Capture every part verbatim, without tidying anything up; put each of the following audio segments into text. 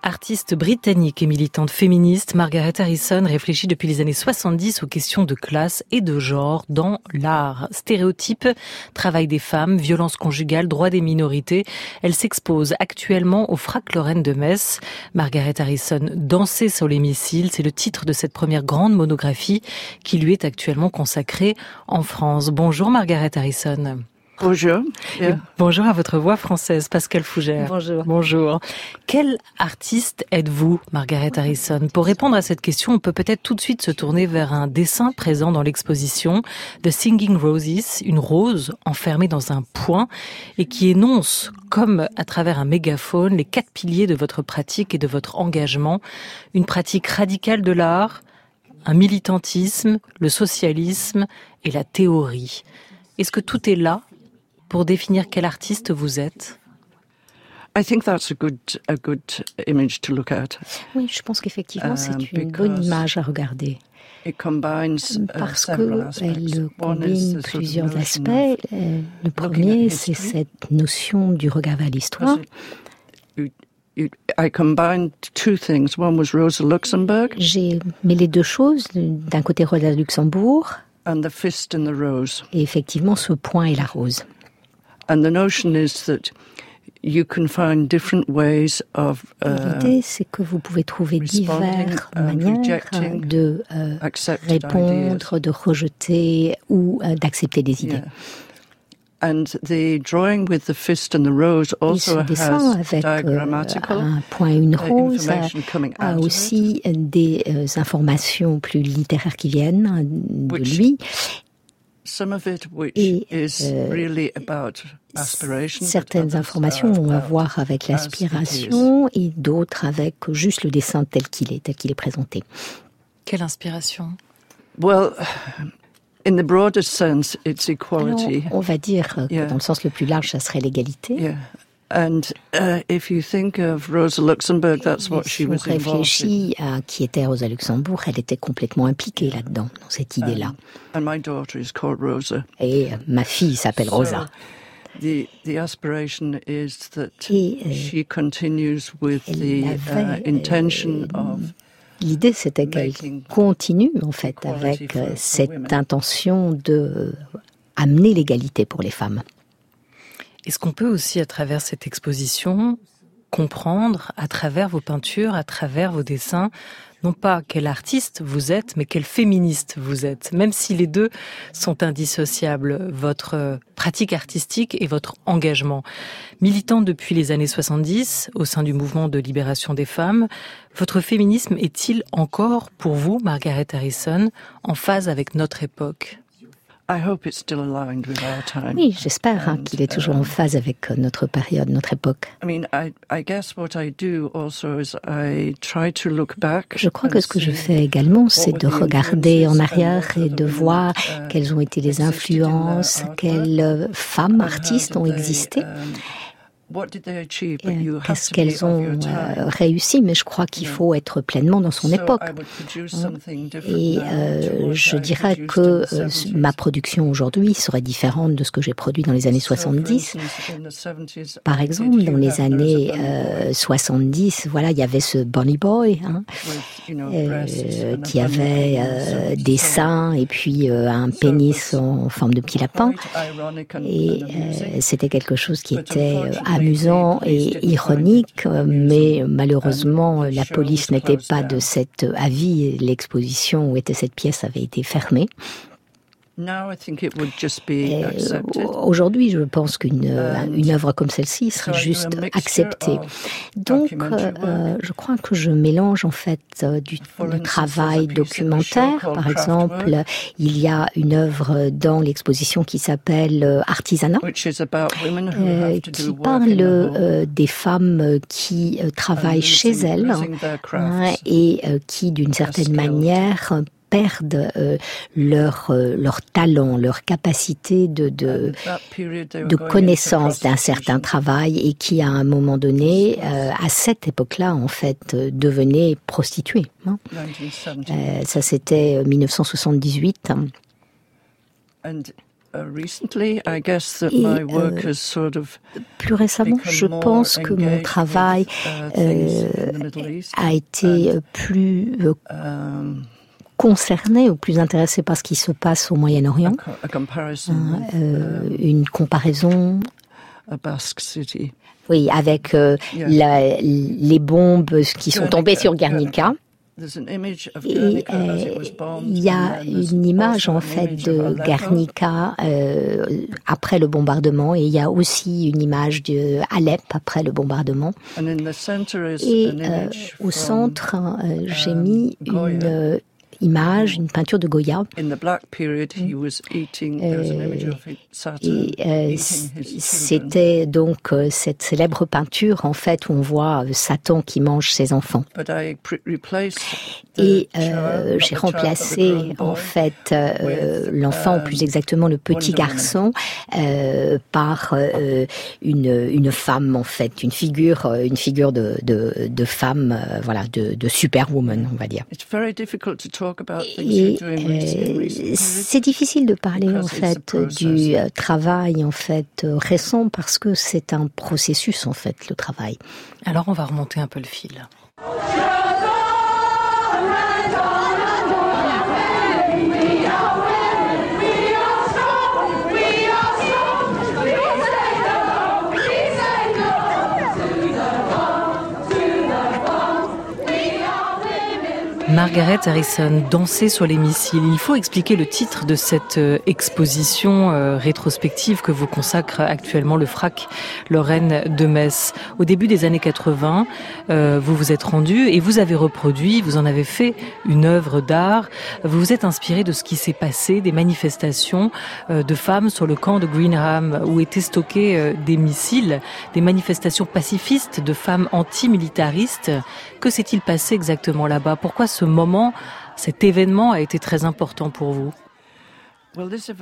Artiste britannique et militante féministe, Margaret Harrison réfléchit depuis les années soixante-dix aux questions de classe et de genre dans l'art. Stéréotypes, travail des femmes, violence conjugale, droits des minorités. Elle s'expose actuellement au Frac Lorraine de Metz. Margaret Harrison, Danser sur les missiles, c'est le titre de cette première grande monographie qui lui est actuellement consacrée en France. Bonjour Margaret Harrison. Bonjour. Yeah. Bonjour à votre voix française, Pascal Fougère. Bonjour. Bonjour. Quel artiste êtes-vous, Margaret Harrison? Pour répondre à cette question, on peut peut-être tout de suite se tourner vers un dessin présent dans l'exposition, The Singing Roses, une rose enfermée dans un poing et qui énonce, comme à travers un mégaphone, les quatre piliers de votre pratique et de votre engagement. Une pratique radicale de l'art, un militantisme, le socialisme et la théorie. Est-ce que tout est là pour définir quel artiste vous êtes? I think that's a good a good image to look at. Oui, je pense qu'effectivement um, c'est une bonne image à regarder. It combines, uh, parce qu'elle combine plusieurs aspects. Le premier, c'est cette notion du regard vers l'histoire. It, it, I combined two things. One was Rosa Luxemburg. J'ai mêlé deux choses. D'un côté, Rosa Luxembourg. And the fist and the rose. Et effectivement, ce poing et la rose. And the notion is that you can find different ways of uh, l'idée, c'est que vous pouvez trouver diverses manières de euh, répondre, de rejeter ou euh, d'accepter des idées. Yeah. And the drawing with the fist and the rose also et ce dessin has avec diagrammatical euh, un point et une rose a, a aussi des euh, informations plus littéraires qui viennent de which, lui. Some of it which et is euh, really about aspiration, certaines informations ont à voir avec l'aspiration et d'autres avec juste le dessin tel qu'il est, tel qu'il est présenté. Quelle inspiration? Well, in the broadest sense, it's equality. Alors, on va dire que yeah. dans le sens le plus large, ça serait l'égalité. Yeah. And uh, if you think of Rosa Luxemburg, that's what she was involved in. On réfléchit à qui était Rosa Luxembourg, elle était complètement impliquée là-dedans, dans cette idée-là. Um, and my daughter is called Rosa. Et ma fille s'appelle Rosa. So, The, the aspiration is that Et, euh, she continues with the uh, intention euh, of l'idée, c'était qu'elle continue, en fait, avec euh, cette intention de amener l'égalité pour les femmes. Est-ce qu'on peut aussi, à travers cette exposition, comprendre, à travers vos peintures, à travers vos dessins, non pas quel artiste vous êtes, mais quel féministe vous êtes, même si les deux sont indissociables, votre pratique artistique et votre engagement. Militante depuis les années soixante-dix, au sein du mouvement de libération des femmes, votre féminisme est-il encore, pour vous, Margaret Harrison, en phase avec notre époque ? I hope it's still aligned with our time. Oui, j'espère hein, qu'il est toujours en phase avec notre période, notre époque. I mean, I, I guess what I do also is I try to look back. Je crois que ce que je fais également, c'est de regarder en arrière et de voir quelles ont été les influences, quelles femmes artistes ont existé. Qu'est-ce qu'elles ont euh, réussi, mais je crois qu'il faut être pleinement dans son époque. Et euh, je dirais que euh, ma production aujourd'hui serait différente de ce que j'ai produit dans les années soixante-dix. Par exemple, dans les années euh, soixante-dix, voilà, il y avait ce Bonnie Boy hein, euh, qui avait euh, des seins et puis euh, un pénis en forme de petit lapin. Et euh, c'était quelque chose qui était euh, amusant et ironique, mais malheureusement, la police n'était pas de cet avis. L'exposition où était cette pièce avait été fermée. Et aujourd'hui, je pense qu'une une œuvre comme celle-ci serait juste acceptée. Donc, euh, je crois que je mélange en fait du, du travail documentaire. Par exemple, il y a une œuvre dans l'exposition qui s'appelle Artisanat, euh, qui parle euh, des femmes qui euh, travaillent chez elles hein, et euh, qui, d'une certaine manière, perdent euh, leur euh, leur talent, leur capacité de de, de connaissance d'un certain travail et qui à un moment donné, euh, à cette époque-là en fait, euh, devenaient prostituées. Hein. Euh, ça c'était mille neuf cent soixante-dix-huit. Et euh, plus récemment, je pense que mon travail euh, a été plus euh, concerné ou plus intéressé par ce qui se passe au Moyen-Orient. Euh, une comparaison. Oui, avec euh, la, les bombes qui sont tombées sur Guernica. Et euh, il y a une image en fait de Guernica euh, après le bombardement, et il y a aussi une image de Alep après le bombardement. Et euh, au centre, euh, j'ai mis une euh, image, une peinture de Goya. Euh, et euh, c'était donc euh, cette célèbre peinture en fait où on voit euh, Satan qui mange ses enfants. Et euh, j'ai remplacé en fait euh, l'enfant, ou plus exactement le petit garçon, euh, par euh, une une femme en fait, une figure, une figure de de, de femme, euh, voilà, de, de superwoman, on va dire. Et euh, c'est difficile de parler en fait du euh, travail en fait euh, récent, parce que c'est un processus en fait, le travail. Alors on va remonter un peu le fil. Margaret Harrison, Danser sur les missiles. Il faut expliquer le titre de cette exposition euh, rétrospective que vous consacre actuellement le Frac Lorraine de Metz. Au début des années quatre-vingts, euh, vous vous êtes rendu et vous avez reproduit, vous en avez fait une œuvre d'art. Vous vous êtes inspiré de ce qui s'est passé, des manifestations euh, de femmes sur le camp de Greenham où étaient stockés euh, des missiles, des manifestations pacifistes de femmes antimilitaristes. Que s'est-il passé exactement là-bas? Pourquoi ce moment, cet événement a été très important pour vous? Alors cet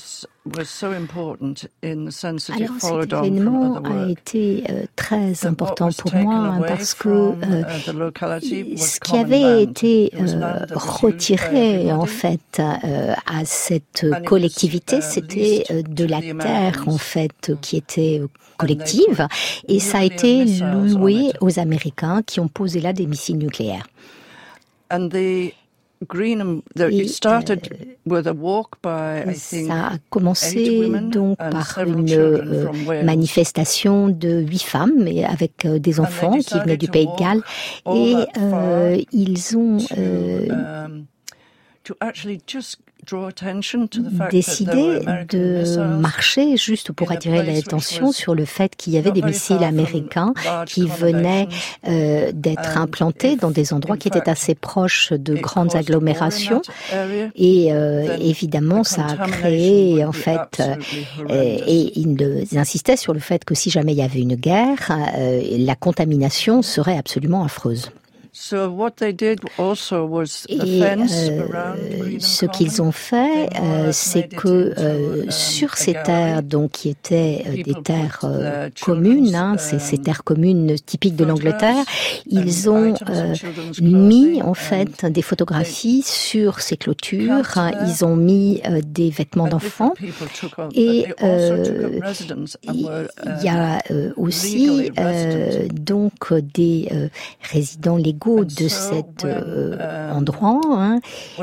événement a été euh, très important pour moi, hein, parce que euh, ce qui avait été euh, retiré en fait euh, à cette collectivité, c'était euh, de la terre en fait qui était collective, et ça a été loué aux Américains qui ont posé là des missiles nucléaires. And the Greenham, the, it started with a walk by, I think, ça a commencé donc par une euh, manifestation de huit femmes, mais avec euh, des enfants qui venaient du Pays de Galles, et euh, ils ont euh, um, to actually just décidé de marcher juste pour attirer l'attention sur le fait qu'il y avait des missiles américains qui venaient euh, d'être implantés dans des endroits qui étaient assez proches de grandes agglomérations, et euh, évidemment ça a créé en fait euh, et ils insistaient sur le fait que si jamais il y avait une guerre, euh, la contamination serait absolument affreuse. So what they did also was a Et fence euh, around ce qu'ils ont fait, euh, c'est que euh, sur ces terres, donc qui étaient euh, des terres euh, communes, hein, ces, ces terres communes typiques de l'Angleterre, ils ont euh, mis en fait des photographies sur ces clôtures. Hein, ils ont mis euh, des vêtements d'enfants, et euh, il y a euh, aussi euh, donc des euh, résidents légaux de cet euh, endroit, hein,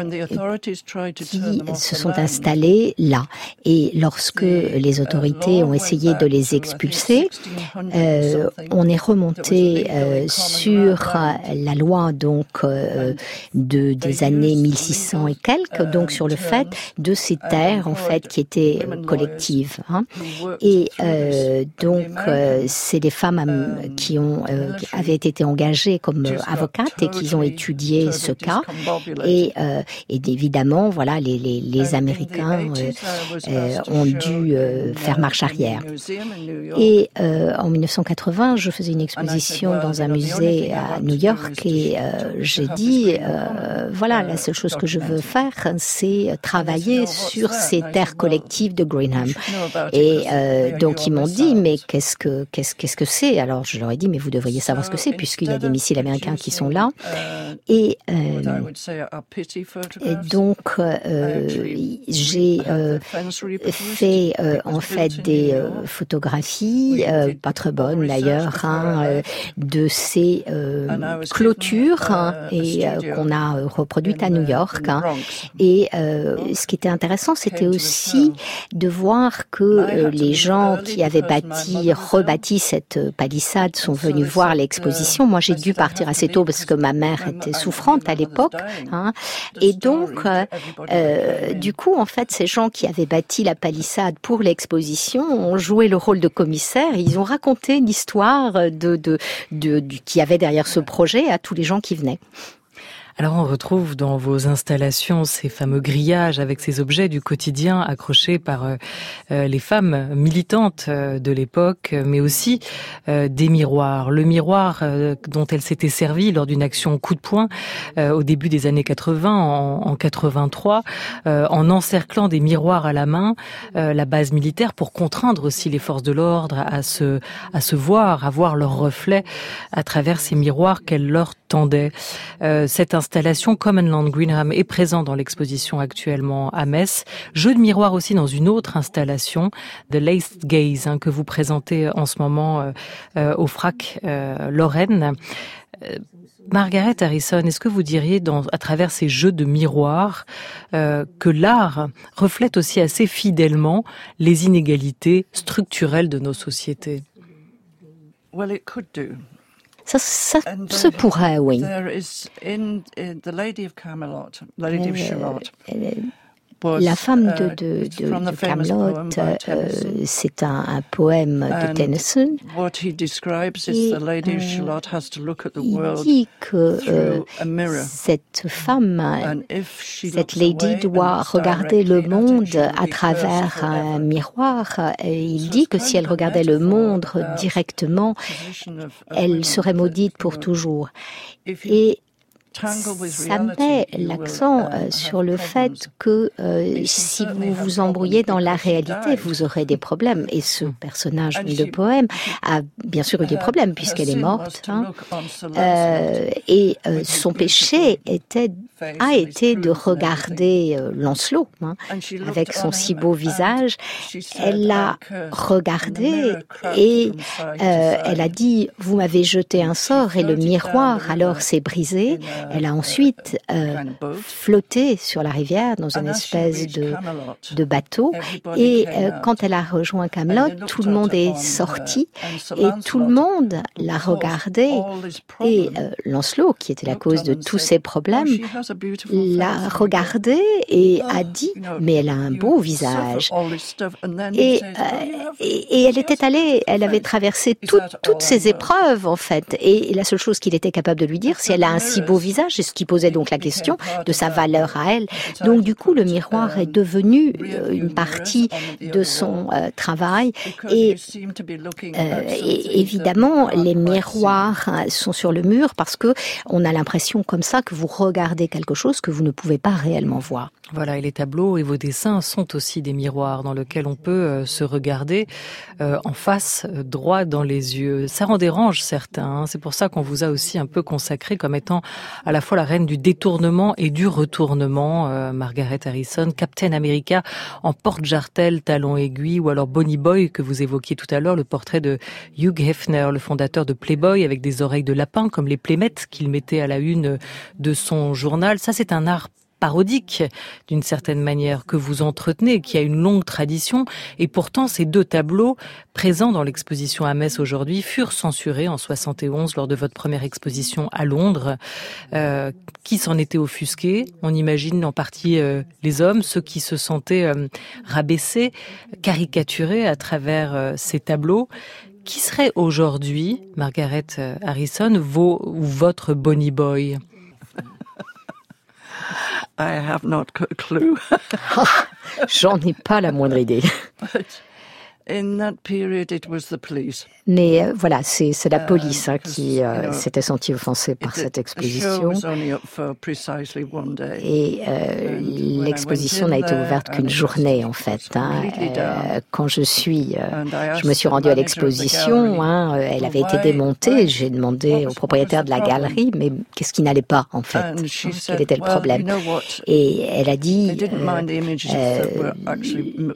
qui se sont installés là. Et lorsque les autorités ont essayé de les expulser, euh, on est remonté euh, sur la loi donc euh, de des années mille six cents et quelques, donc sur le fait de ces terres en fait qui étaient collectives. Hein. Et euh, donc euh, c'est des femmes qui ont euh, qui avaient été engagées comme avocates et qui ont étudié ce cas, et, euh, et évidemment voilà les, les, les Américains euh, euh, ont dû euh, faire marche arrière. Et euh, en mille neuf cent quatre-vingts, je faisais une exposition dans un musée à New York, et euh, j'ai dit euh, voilà, la seule chose que je veux faire, c'est travailler sur ces terres collectives de Greenham. Et euh, donc ils m'ont dit mais qu'est-ce que qu'est-ce qu'est-ce que c'est? Alors je leur ai dit mais vous devriez savoir ce que c'est, puisqu'il y a des missiles américains qui sont là. Et, euh, et donc, euh, j'ai euh, fait euh, en fait des euh, photographies, euh, pas très bonnes d'ailleurs, hein, euh, de ces euh, clôtures hein, et euh, qu'on a reproduites à New York. Hein. Et euh, ce qui était intéressant, c'était aussi de voir que euh, les gens qui avaient bâti, rebâti cette palissade sont venus voir l'exposition. Moi, j'ai dû partir assez tôt parce que ma mère était souffrante à l'époque. Hein. Et donc, euh, euh, du coup, en fait, ces gens qui avaient bâti la palissade pour l'exposition ont joué le rôle de commissaire. Ils ont raconté l'histoire de, de, de, de, qui avait derrière ce projet à tous les gens qui venaient. Alors on retrouve dans vos installations ces fameux grillages avec ces objets du quotidien accrochés par euh, les femmes militantes euh, de l'époque, mais aussi euh, des miroirs. Le miroir euh, dont elle s'était servie lors d'une action coup de poing euh, au début des années quatre-vingts, en, en quatre-vingt-trois, euh, en encerclant des miroirs à la main, euh, la base militaire pour contraindre aussi les forces de l'ordre à se, à se voir, à voir leurs reflets à travers ces miroirs qu'elle leur tendait. Euh, cette installation Common Land Greenham est présente dans l'exposition actuellement à Metz. Jeu de miroir aussi dans une autre installation, The Laced Gaze, hein, que vous présentez en ce moment euh, euh, au F R A C euh, Lorraine. Euh, Margaret Harrison, est-ce que vous diriez, dans, à travers ces jeux de miroirs, euh, que l'art reflète aussi assez fidèlement les inégalités structurelles de nos sociétés? Well, it could do. Ça, ça se pourrait, oui. La femme de, de, de, de Camelot, euh, c'est un, un poème de Tennyson. Et, euh, il dit que euh, cette femme, cette lady doit regarder le monde à travers un miroir. Et il dit que si elle regardait le monde directement, elle serait maudite pour toujours. Et ça met l'accent euh, sur le fait que euh, si vous vous embrouillez dans la réalité, vous aurez des problèmes. Et ce personnage de poème a bien sûr eu des problèmes puisqu'elle est morte. Hein. Euh, et euh, son péché était, a été de regarder euh, Lancelot hein, avec son si beau visage. Elle l'a regardé et euh, elle a dit « Vous m'avez jeté un sort et le miroir alors s'est brisé ». Elle a ensuite euh, flotté sur la rivière dans une espèce de, de bateau. Et euh, quand elle a rejoint Camelot, tout le monde est sorti et tout le monde l'a regardé. Et euh, Lancelot, qui était la cause de tous ces problèmes, l'a regardé et a dit « Mais elle a un beau visage ». Et, euh, et, et elle était allée, elle avait traversé tout, toutes ces épreuves en fait. Et la seule chose qu'il était capable de lui dire, c'est « Elle a un si beau visage ». C'est ce qui posait donc la question de sa valeur à elle. Donc du coup, le miroir est devenu euh, une partie de son euh, travail. Et, euh, et évidemment, les miroirs sont sur le mur parce que on a l'impression comme ça que vous regardez quelque chose que vous ne pouvez pas réellement voir. Voilà, et les tableaux et vos dessins sont aussi des miroirs dans lesquels on peut euh, se regarder euh, en face, euh, droit dans les yeux. Ça en dérange certains, hein. C'est pour ça qu'on vous a aussi un peu consacré comme étant à la fois la reine du détournement et du retournement, euh, Margaret Harrison, Captain America en porte-jartel, talons aiguilles, ou alors Bonnie Boy que vous évoquiez tout à l'heure, le portrait de Hugh Hefner, le fondateur de Playboy, avec des oreilles de lapin comme les playmettes qu'il mettait à la une de son journal. Ça, c'est un art parodique, d'une certaine manière, que vous entretenez, qui a une longue tradition. Et pourtant, ces deux tableaux, présents dans l'exposition à Metz aujourd'hui, furent censurés en soixante et onze lors de votre première exposition à Londres. Euh, qui s'en était offusqué? On imagine en partie euh, les hommes, ceux qui se sentaient euh, rabaissés, caricaturés à travers euh, ces tableaux. Qui serait aujourd'hui, Margaret Harrison, vos ou votre Bonnie Boy? I have not a clue. J'en ai pas la moindre idée. Mais euh, voilà, c'est, c'est la police hein, qui euh, s'était sentie offensée par cette exposition. Et euh, l'exposition n'a été ouverte qu'une journée en fait. Hein. Euh, quand je suis, euh, je me suis rendue à l'exposition, hein, elle avait été démontée. J'ai demandé au propriétaire de la galerie, mais qu'est-ce qui n'allait pas en fait? Quel était le problème? Et elle a dit, euh, euh,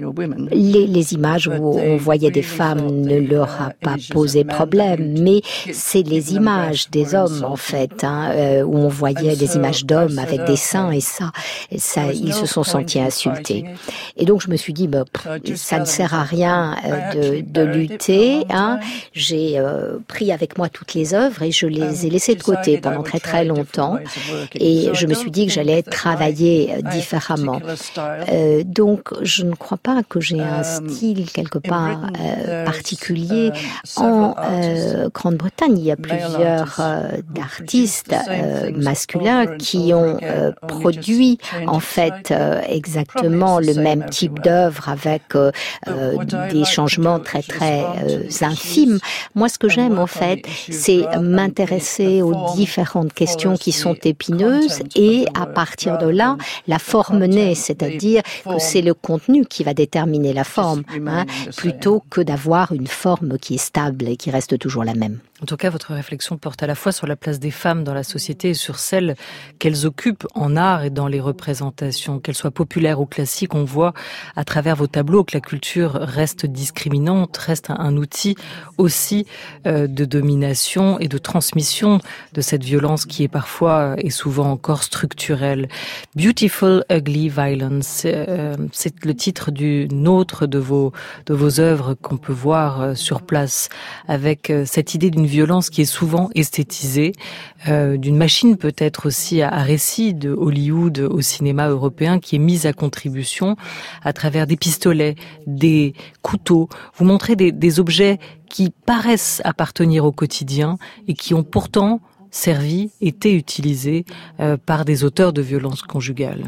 les, les images où on voyait des femmes ne leur a pas posé problème, mais c'est les images des hommes en fait, hein, euh, où on voyait des images d'hommes avec des seins et ça, et ça, ils se sont sentis insultés. Et donc je me suis dit, bah, pff, ça ne sert à rien euh, de, de lutter. Hein. J'ai euh, pris avec moi toutes les œuvres et je les ai laissées de côté pendant très très longtemps. Et je me suis dit que j'allais travailler différemment. Euh, donc je ne crois pas que j'ai un style quelque part euh, particulier. En euh, Grande-Bretagne, il y a plusieurs euh, d'artistes euh, masculins qui ont euh, produit en fait euh, exactement le même type d'œuvre avec euh, euh, des changements très très euh, infimes. Moi, ce que j'aime en fait, c'est m'intéresser aux différentes questions qui sont épineuses et à partir de là, la forme naît, c'est-à-dire que c'est le contenu qui va déterminer la forme, hein, plutôt que d'avoir une forme qui est stable et qui reste toujours la même. En tout cas, votre réflexion porte à la fois sur la place des femmes dans la société et sur celle qu'elles occupent en art et dans les représentations. Qu'elles soient populaires ou classiques, on voit à travers vos tableaux que la culture reste discriminante, reste un outil aussi euh, de domination et de transmission de cette violence qui est parfois et souvent encore structurelle. Beautiful Ugly Violence, euh, c'est le titre d'une autre de vos, de vos œuvres qu'on peut voir euh, sur place avec euh, cette idée d'une violence qui est souvent esthétisée, euh, d'une machine peut-être aussi à, à récit de Hollywood au cinéma européen qui est mise à contribution à travers des pistolets, des couteaux. Vous montrez des, des objets qui paraissent appartenir au quotidien et qui ont pourtant servi, été utilisés euh, par des auteurs de violences conjugales.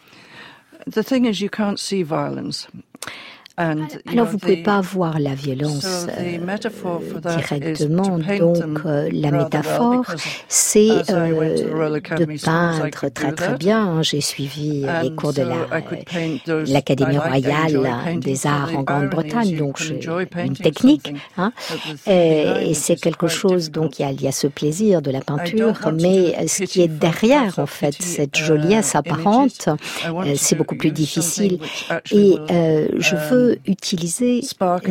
The thing is, you can't see violence. Alors vous ne pouvez pas voir la violence euh, directement, donc euh, la métaphore c'est euh, de peindre très très bien. J'ai suivi les cours de la, euh, l'Académie royale des arts en Grande-Bretagne, donc j'ai une technique, hein, et, et c'est quelque chose, donc il y a, il y a ce plaisir de la peinture, mais ce qui est derrière en fait, cette joliesse apparente, euh, c'est beaucoup plus difficile et euh, je veux utiliser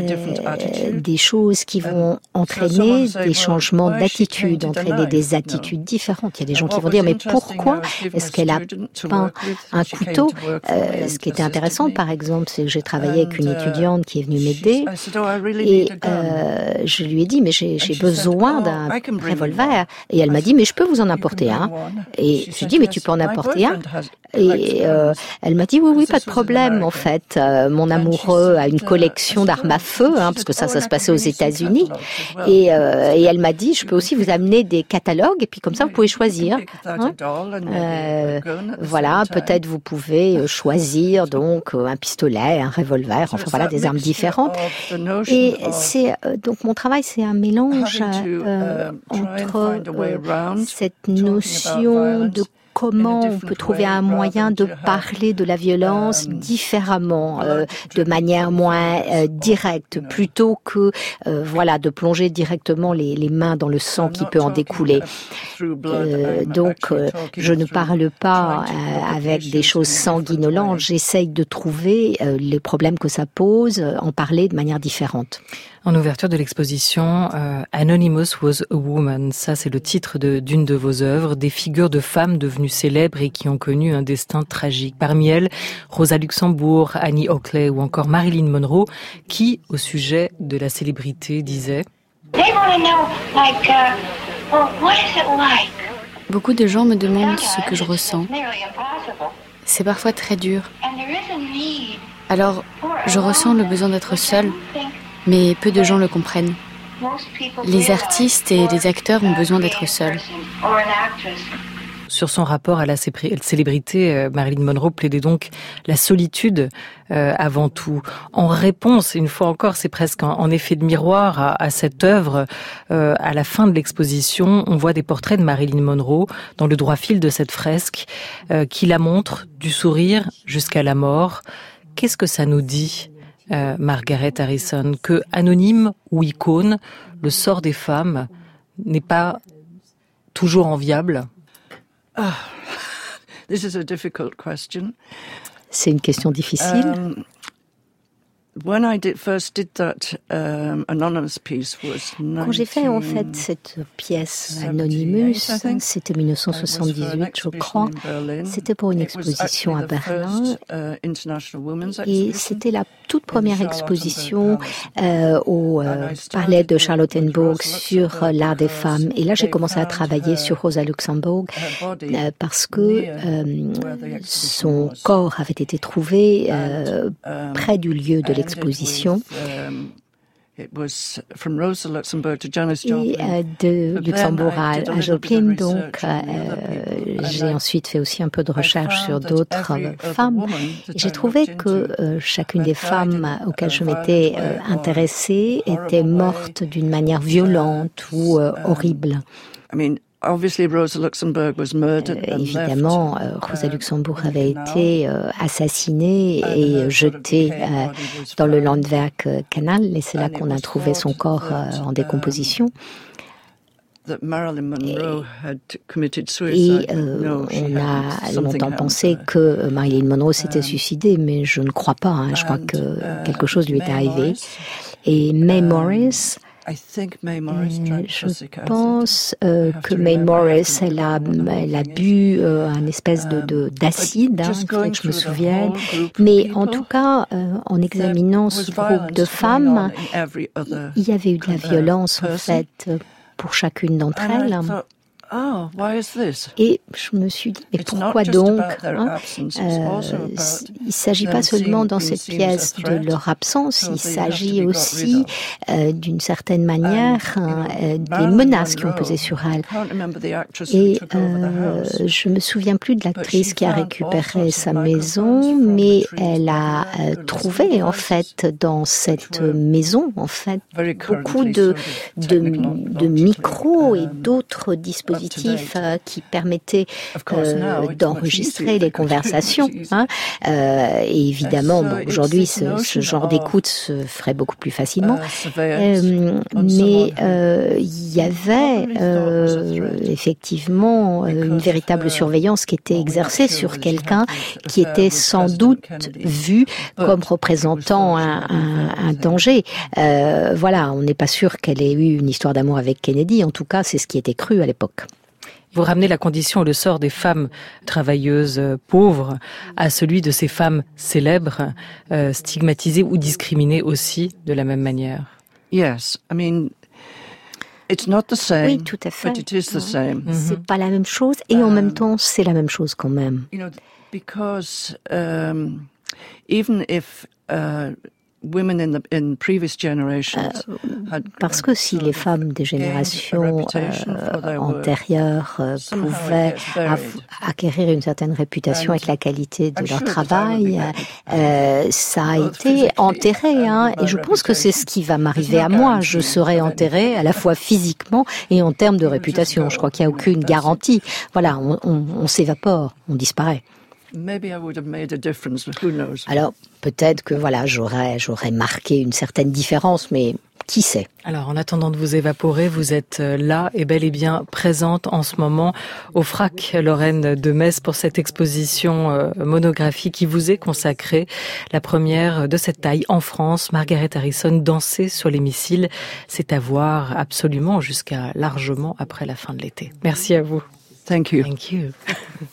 euh, des choses qui vont entraîner des changements d'attitude, entraîner des attitudes différentes. Il y a des gens qui vont dire, mais pourquoi est-ce qu'elle a peint un couteau? euh, Ce qui était intéressant, par exemple, c'est que j'ai travaillé avec une étudiante qui est venue m'aider et euh, je lui ai dit, mais j'ai, j'ai besoin d'un revolver. Et elle m'a dit, mais je peux vous en apporter un. Et je lui ai dit, mais tu peux en apporter un? Et euh, elle m'a dit, oui, oui, pas de problème, en fait. Euh, mon amoureux a une collection d'armes à feu, hein, parce que ça, ça se passait aux États-Unis. Et, euh, et elle m'a dit, je peux aussi vous amener des catalogues, et puis comme ça, vous pouvez choisir. Hein. Euh, voilà, peut-être vous pouvez choisir donc un pistolet, un revolver, enfin voilà, des armes différentes. Et c'est donc mon travail, c'est un mélange euh, entre euh, cette notion de comment on peut trouver un moyen de parler de la violence différemment, euh, de manière moins euh, directe, plutôt que euh, voilà de plonger directement les, les mains dans le sang qui peut en découler. Euh, donc, euh, je ne parle pas euh, avec des choses sanguinolentes. J'essaye de trouver euh, les problèmes que ça pose, euh, en parler de manière différente. En ouverture de l'exposition, euh, Anonymous was a woman. Ça, c'est le titre de, d'une de vos œuvres. Des figures de femmes devenues célèbres et qui ont connu un destin tragique. Parmi elles, Rosa Luxembourg, Annie Oakley ou encore Marilyn Monroe, qui, au sujet de la célébrité, disait « Beaucoup de gens me demandent ce que je ressens. C'est parfois très dur. Alors, je ressens le besoin d'être seule. Mais peu de gens le comprennent. Les artistes et les acteurs ont besoin d'être seuls. » sur son rapport à la célébrité. Marilyn Monroe plaidait donc la solitude euh, avant tout. En réponse, une fois encore, c'est presque en, en effet de miroir à, à cette œuvre. Euh, à la fin de l'exposition, on voit des portraits de Marilyn Monroe dans le droit fil de cette fresque euh, qui la montre du sourire jusqu'à la mort. Qu'est-ce que ça nous dit, euh, Margaret Harrison, que anonyme ou icône, le sort des femmes n'est pas toujours enviable? Oh, this is a difficult question. C'est une question difficile. Um, When I did, first did that, um, anonymous piece was Quand j'ai fait en fait cette pièce Anonymous, c'était dix-neuf cent soixante-dix-huit, je crois. C'était pour une exposition à Berlin et c'était la toute première exposition euh, au euh, Palais de Charlottenburg sur euh, l'art des femmes. Et là, j'ai commencé à travailler sur Rosa Luxemburg euh, parce que euh, son corps avait été trouvé euh, près du lieu de l'exposition. Exposition. Et euh, de Luxembourg à, à Joplin, donc euh, j'ai ensuite fait aussi un peu de recherche sur d'autres euh, femmes. J'ai trouvé que euh, chacune des femmes auxquelles je m'étais euh, intéressée était morte d'une manière violente ou euh, horrible. Obviously, Rosa Luxemburg was murdered euh, évidemment, euh, Rosa Luxemburg avait été euh, assassinée et jetée euh, dans le Landwehr Canal, et c'est là qu'on a trouvé son corps euh, en décomposition. Et, et euh, on a longtemps pensé que Marilyn Monroe s'était suicidée, mais je ne crois pas. Hein, je crois que quelque chose lui est arrivé. Et Mae Morris, je pense euh, que Mae Morris, elle a, elle a bu euh, un espèce de, de d'acide, hein, il faudrait que je me souvienne. Mais en tout cas, euh, en examinant ce groupe de femmes, il y avait eu de la violence en fait pour chacune d'entre elles. Oh, why is this? Et je me suis dit, mais pourquoi donc hein, euh, Il ne s'agit pas seulement dans cette pièce de leur absence, il s'agit aussi euh, d'une certaine manière hein, euh, des menaces qui ont pesé sur elle. Et euh, je me souviens plus de l'actrice qui a récupéré sa maison, mais elle a euh, trouvé en fait dans cette maison en fait beaucoup de de, de micros et d'autres dispositifs qui permettaient euh, d'enregistrer les conversations. Hein. Euh, et évidemment, bon, aujourd'hui, ce, ce genre d'écoute se ferait beaucoup plus facilement. Euh, mais euh, il y avait euh, effectivement une véritable surveillance qui était exercée sur quelqu'un qui était sans doute vu comme représentant un, un, un danger. Euh, voilà, on n'est pas sûr qu'elle ait eu une histoire d'amour avec Kennedy. En tout cas, c'est ce qui était cru à l'époque. Vous ramenez la condition et le sort des femmes travailleuses euh, pauvres à celui de ces femmes célèbres, euh, stigmatisées ou discriminées aussi de la même manière. Yes, I mean, it's not the same. Oui, tout à fait. But it is the same. Mm-hmm. C'est pas la même chose et um, en même temps c'est la même chose quand même. You know, because um, even if uh, women in the in previous generations euh, parce que si les femmes des générations euh, antérieures euh, pouvaient av- acquérir une certaine réputation avec la qualité de leur travail, euh, ça a été enterré. Hein, et je pense que c'est ce qui va m'arriver à moi. Je serai enterrée à la fois physiquement et en termes de réputation. Je crois qu'il n'y a aucune garantie. Voilà, on, on, on s'évapore, on disparaît. Alors, peut-être que voilà, j'aurais, j'aurais marqué une certaine différence, mais qui sait? Alors, en attendant de vous évaporer, vous êtes là et bel et bien présente en ce moment au Frac Lorraine de Metz pour cette exposition euh, monographie qui vous est consacrée, la première de cette taille en France. Margaret Harrison, danser sur les missiles, c'est à voir absolument jusqu'à largement après la fin de l'été. Merci à vous. Thank you. Thank you.